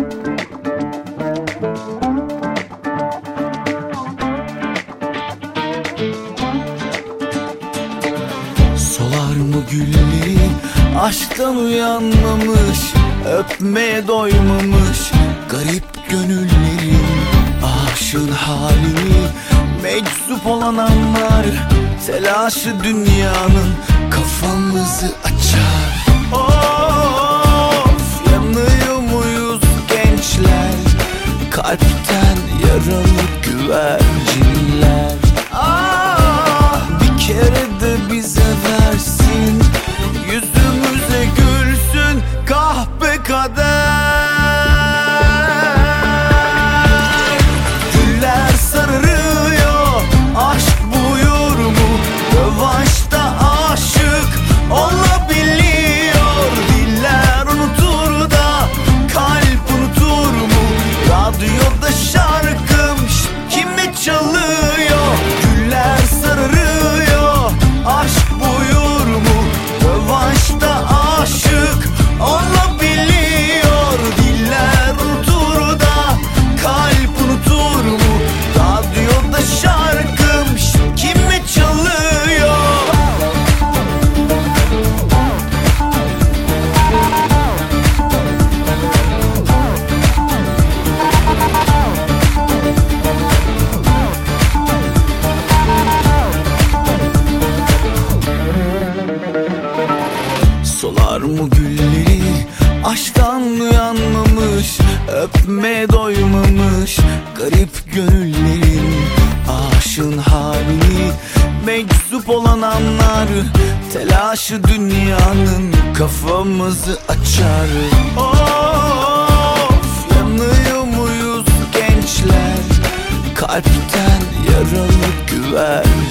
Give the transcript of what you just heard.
Solar mı gülleri aşktan uyanmamış, öpmeye doymamış garip gönüllerin. Aşığın halini meczup olan anlar, telaşı dünyanın kafamızı açar. Of, yanıyor muyuz gençler, kalpten yaralı güvercinler. Bir kere de bize versin, yüzümüze gülsün kahpe kader. Güller sararıyor, aşk buyur mu? Rövanşta aşık olabiliyor. Diller unutur da kalp unutur mu? Radyoda şarkım kime çalıyor? Güller sararıyor, aşk buyur mu? Rövanşta aşık olabiliyor. Diller unutur da kalp unutur mu? Radyoda şarkım kime çalıyor? Solar mı gülleri aşktan uyanmamış, öpmeye doymamış garip gönüllerin. Aşığın halini meczup olan anlar, telaşı dünyanın kafamızı açar. Of, yanıyor muyuz gençler, kalpten yaralı güver